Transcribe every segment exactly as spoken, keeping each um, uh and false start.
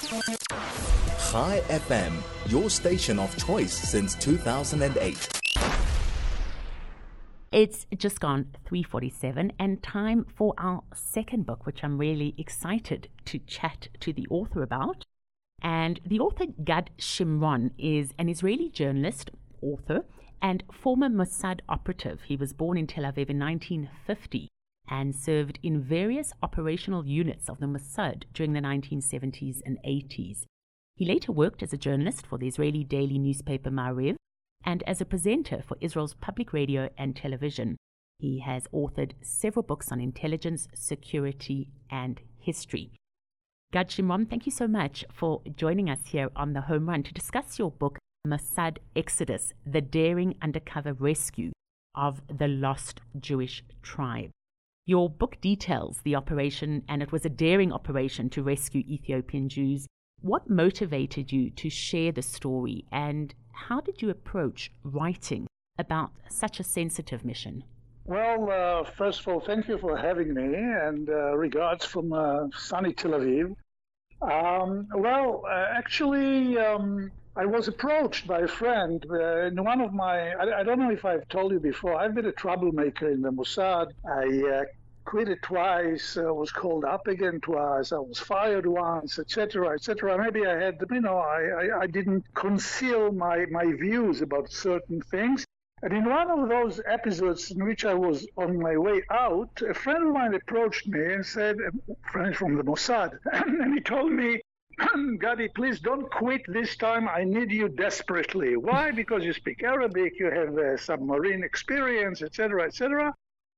Chai F M, your station of choice since two thousand eight. It's just gone three forty-seven and time for our second book, which I'm really excited to chat to the author about. And the author, Gad Shimron, is an Israeli journalist, author, and former Mossad operative. He was born in Tel Aviv in nineteen fifty and served in various operational units of the Mossad during the nineteen seventies and eighties. He later worked as a journalist for the Israeli daily newspaper Ma'ariv and as a presenter for Israel's public radio and television. He has authored several books on intelligence, security, and history. Gad Shimron, thank you so much for joining us here on The Home Run to discuss your book, Mossad Exodus, The Daring Undercover Rescue of the Lost Jewish Tribe. Your book details the operation, and it was a daring operation to rescue Ethiopian Jews. What motivated you to share the story, and how did you approach writing about such a sensitive mission? Well, uh, first of all, thank you for having me, and uh, regards from uh, sunny Tel Aviv. Um, well, uh, actually, um, I was approached by a friend uh, in one of my, I, I don't know if I've told you before, I've been a troublemaker in the Mossad. I uh, quit twice, uh, was called up again twice, I was fired once, et cetera, et cetera. Maybe I had, you know, I, I, I didn't conceal my, my views about certain things. And in one of those episodes in which I was on my way out, a friend of mine approached me and said, a friend from the Mossad, and he told me, Gadi, please don't quit this time. I need you desperately. Why? Because you speak Arabic, you have uh, submarine experience, et cetera, et cetera.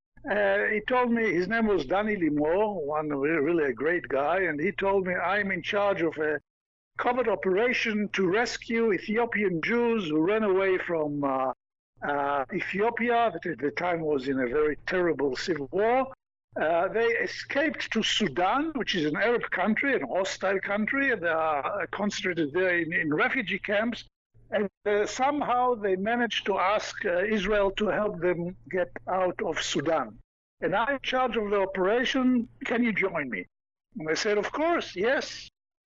Uh, he told me, his name was Danny Limor, one really a great guy, and he told me, I'm in charge of a covert operation to rescue Ethiopian Jews who ran away from uh, uh, Ethiopia, that at the time was in a very terrible civil war. Uh, they escaped to Sudan, which is an Arab country, an hostile country, and they are concentrated there in, in refugee camps. And uh, somehow they managed to ask uh, Israel to help them get out of Sudan. And I'm in charge of the operation. Can you join me? And I said, of course, yes.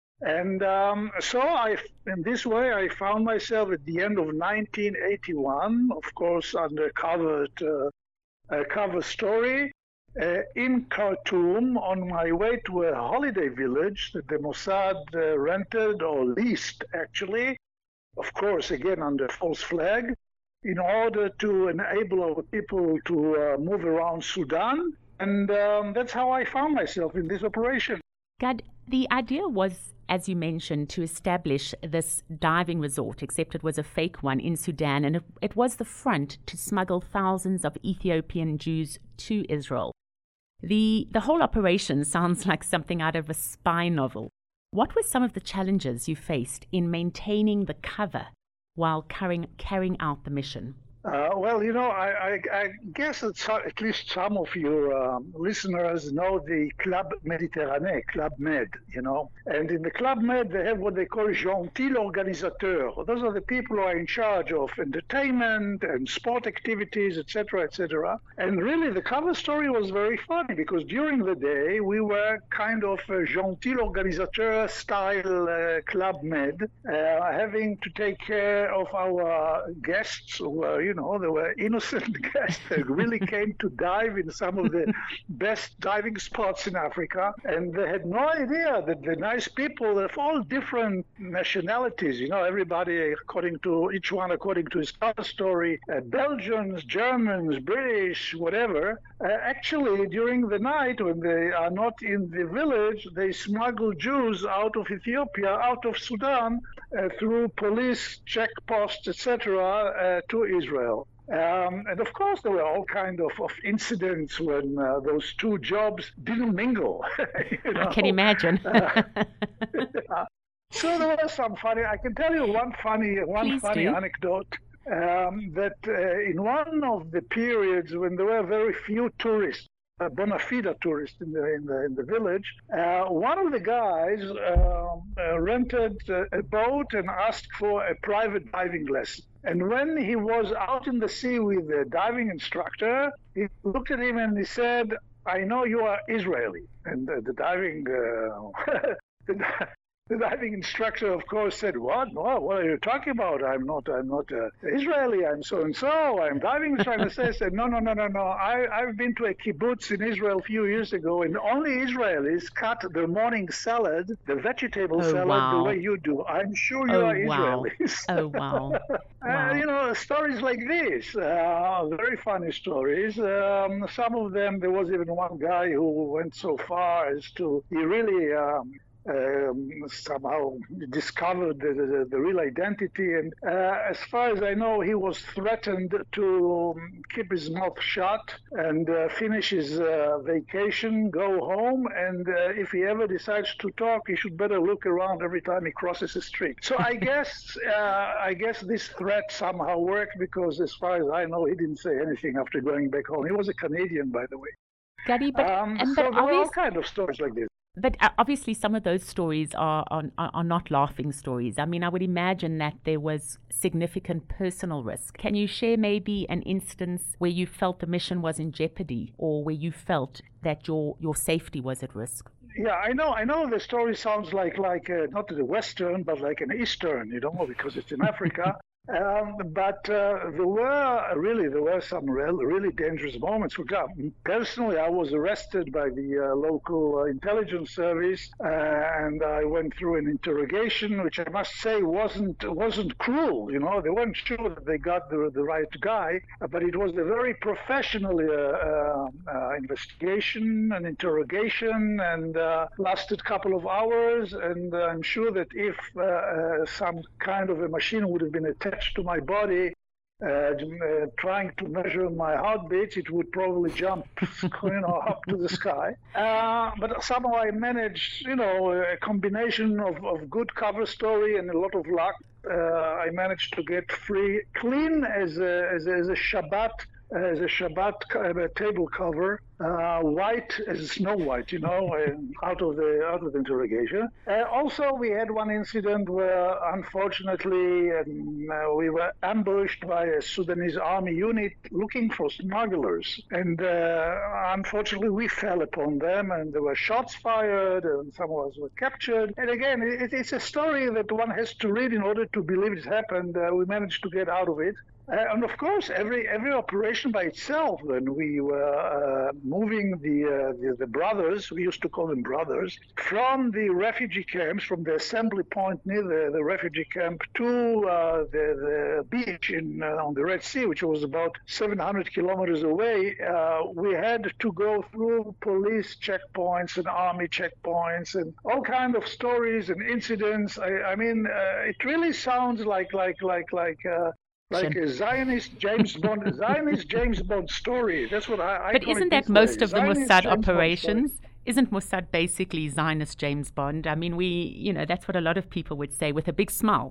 And um, so I, in this way, I found myself at the end of nineteen eighty-one, of course, under covered, uh, a cover story, uh, in Khartoum on my way to a holiday village that the Mossad uh, rented or leased, actually, of course, again, under false flag, in order to enable our people to uh, move around Sudan. And um, that's how I found myself in this operation. Gad, the idea was, as you mentioned, to establish this diving resort, except it was a fake one in Sudan, and it, it was the front to smuggle thousands of Ethiopian Jews to Israel. The, the whole operation sounds like something out of a spy novel. What were some of the challenges you faced in maintaining the cover while carrying, carrying out the mission? Uh, well, you know, I, I, I guess that so, at least some of your um, listeners know the Club Méditerranée, Club Med, you know. And in the Club Med, they have what they call gentil organisateurs. Those are the people who are in charge of entertainment and sport activities, et cetera, et cetera. And really, the cover story was very funny because during the day, we were kind of a gentil organisateur style uh, Club Med, uh, having to take care of our guests who were, you know, there were innocent guests that really came to dive in some of the best diving spots in Africa. And they had no idea that the nice people of all different nationalities, you know, everybody according to, each one according to his cover story, uh, Belgians, Germans, British, whatever, uh, actually during the night when they are not in the village, they smuggle Jews out of Ethiopia, out of Sudan, uh, through police checkposts, et cetera, uh, to Israel. Um, and of course, there were all kinds of, of incidents when uh, those two jobs didn't mingle. you know? I can imagine. uh, so there was some funny. I can tell you one funny, one Please funny do. anecdote. Um, that uh, in one of the periods when there were very few tourists, uh, bona fide tourists in the in the in the village, uh, one of the guys uh, uh, rented uh, a boat and asked for a private diving lesson. And when he was out in the sea with the diving instructor, he looked at him and he said, "I know you are Israeli." And uh, the diving uh, the, The diving instructor, of course, said, "What? No, what are you talking about? I'm not. I'm not uh, Israeli. I'm so and so. I'm diving instructor." I said, "No, no, no, no, no. I, I've been to a kibbutz in Israel a few years ago, and only Israelis cut their morning salad, the vegetable oh, salad, wow. the way you do. I'm sure you oh, are wow. Israelis." Oh, wow. wow. Uh, you know, stories like this, uh, very funny stories. Um, some of them, there was even one guy who went so far as to, he really um, um, somehow discovered the, the, the real identity. And uh, as far as I know, he was threatened to um, keep his mouth shut and uh, finish his uh, vacation, go home, and uh, if he ever decides to talk, he should better look around every time he crosses the street. So I guess uh, I guess this threat somehow worked, because as far as I know, he didn't say anything after going back home. He was a Canadian, by the way. Gadi, but, um, and, so but there were all obvious, kinds of stories like this. But obviously some of those stories are, are, are not laughing stories. I mean, I would imagine that there was significant personal risk. Can you share maybe an instance where you felt the mission was in jeopardy, or where you felt that your, your safety was at risk? Yeah, I know. I know the story sounds like like uh, not the Western, but like an Eastern. You know, because it's in Africa. Um, but uh, there were really there were some real, really dangerous moments. For example, personally, I was arrested by the uh, local uh, intelligence service, uh, and I went through an interrogation, which I must say wasn't wasn't cruel. You know, they weren't sure that they got the the right guy, but it was a very professional uh, uh, uh, investigation and interrogation, and uh, lasted a couple of hours. And uh, I'm sure that if uh, uh, some kind of a machine would have been attached to my body, uh, uh, trying to measure my heartbeats, it would probably jump, you know, up to the sky. Uh, but somehow I managed, you know, a combination of, of good cover story and a lot of luck. Uh, I managed to get free, clean as a, as a, as a Shabbat. As a Shabbat uh, table cover, uh, white as Snow White, you know, uh, out of the out of the interrogation. Uh, also, we had one incident where, unfortunately, um, uh, we were ambushed by a Sudanese army unit looking for smugglers, and uh, unfortunately, we fell upon them, and there were shots fired, and some of us were captured. And again, it, it's a story that one has to read in order to believe it happened. Uh, we managed to get out of it. Uh, and of course, every every operation by itself, when we were uh, moving the, uh, the the brothers, we used to call them brothers, from the refugee camps, from the assembly point near the, the refugee camp to uh, the, the beach in uh, on the Red Sea, which was about seven hundred kilometers away, uh, we had to go through police checkpoints and army checkpoints and all kinds of stories and incidents. I, I mean, uh, it really sounds like like like like. Uh, Like a Zionist James Bond, Zionist James Bond story. That's what I. I but isn't that most way. of the Zionist Mossad James operations? Isn't Mossad basically Zionist James Bond? I mean, we, you know, that's what a lot of people would say with a big smile.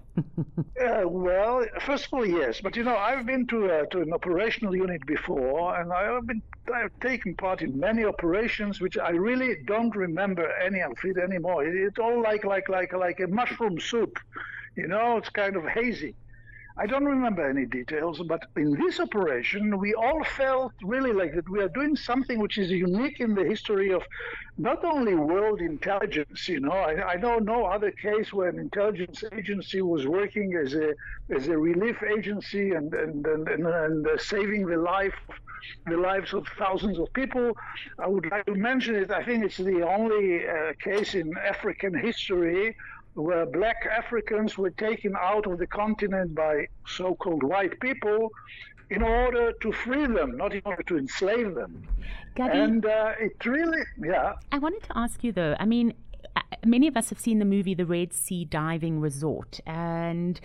uh, well, first of all, yes, but you know, I've been to uh, to an operational unit before, and I've been I've taken part in many operations, which I really don't remember any of it anymore. It, it's all like like like like a mushroom soup, you know. It's kind of hazy. I don't remember any details, but in this operation, we all felt really like that we are doing something which is unique in the history of not only world intelligence. You know, I, I know no other case where an intelligence agency was working as a as a relief agency and and and, and, and uh, saving the life the lives of thousands of people. I would like to mention it. I think it's the only uh, case in African history where black Africans were taken out of the continent by so-called white people in order to free them, not in order to enslave them. Gadi, and uh, it really, yeah. I wanted to ask you though, I mean, many of us have seen the movie The Red Sea Diving Resort, and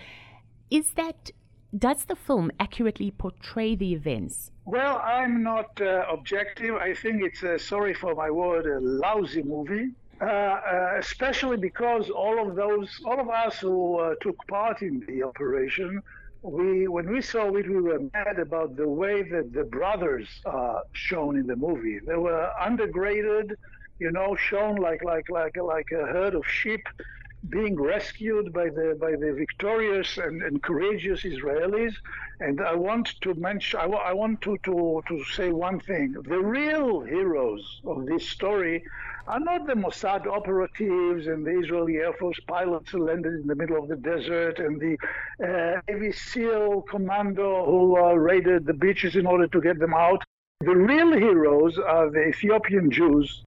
is that, does the film accurately portray the events? Well, I'm not uh, objective. I think it's, uh, sorry for my word, a lousy movie. Uh, uh, especially because all of those, all of us who uh, took part in the operation, we, when we saw it, we were mad about the way that the brothers are shown in the movie. They were undergraded, you know, shown like like like like a herd of sheep being rescued by the by the victorious and, and courageous Israelis. And I want to mention, I, w- I want to, to to say one thing: the real heroes of this story are not the Mossad operatives and the Israeli Air Force pilots who landed in the middle of the desert and the uh, Navy SEAL commando who uh, raided the beaches in order to get them out. The real heroes are the Ethiopian Jews,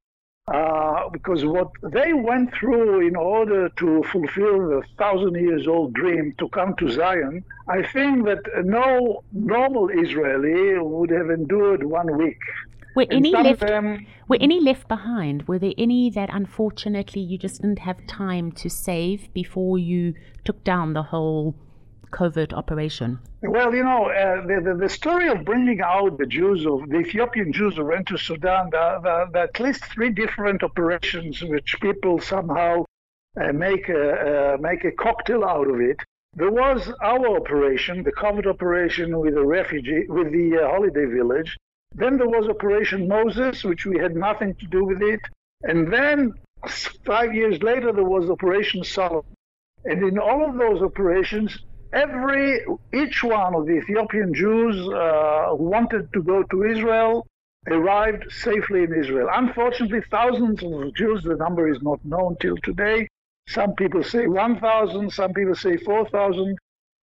uh, because what they went through in order to fulfill the thousand years old dream to come to Zion, I think that no normal Israeli would have endured one week. Were any some left? of them, Were any left behind? Were there any that unfortunately you just didn't have time to save before you took down the whole covert operation? Well, you know, uh, the, the the story of bringing out the Jews, of the Ethiopian Jews who went to Sudan, there are at least three different operations which people somehow uh, make a uh, make a cocktail out of it. There was our operation, the covert operation with the refugee, with the uh, holiday village. Then there was Operation Moses, which we had nothing to do with it. And then five years later, there was Operation Solomon. And in all of those operations, every each one of the Ethiopian Jews uh, who wanted to go to Israel arrived safely in Israel. Unfortunately, thousands of Jews, the number is not known till today. Some people say one thousand, some people say four thousand.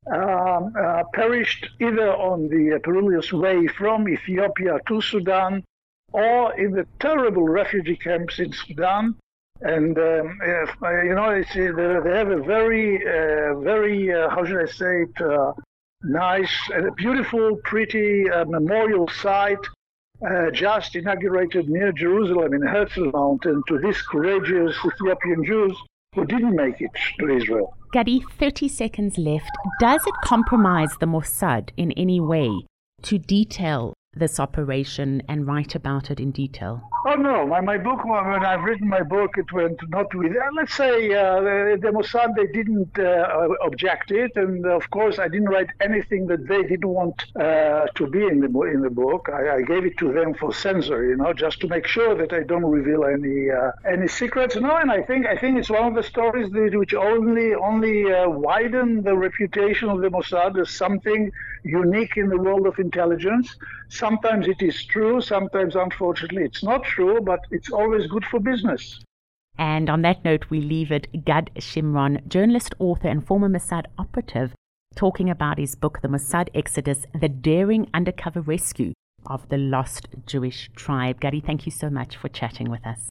Um, uh, perished either on the perilous way from Ethiopia to Sudan or in the terrible refugee camps in Sudan. And, um, if, uh, you know, it's, uh, they have a very, uh, very, uh, how should I say it, uh, nice, uh, beautiful, pretty uh, memorial site uh, just inaugurated near Jerusalem in Herzl Mountain to these courageous Ethiopian Jews who didn't make it to Israel. Gadi, thirty seconds left. Does it compromise the Mossad in any way to detail this operation and write about it in detail? Oh, no. My, my book, when I've written my book, it went not with, uh, let's say, uh, the, the Mossad, they didn't uh, object it. And, of course, I didn't write anything that they didn't want uh, to be in the in the book. I, I gave it to them for censor, you know, just to make sure that I don't reveal any uh, any secrets. No, and I think I think it's one of the stories that, which only, only uh, widen the reputation of the Mossad as something unique in the world of intelligence. Sometimes it is true, sometimes, unfortunately, it's not true, but it's always good for business. And on that note, we leave it. Gad Shimron, journalist, author, and former Mossad operative, talking about his book, The Mossad Exodus, The Daring Undercover Rescue of the Lost Jewish Tribe. Gadi, thank you so much for chatting with us.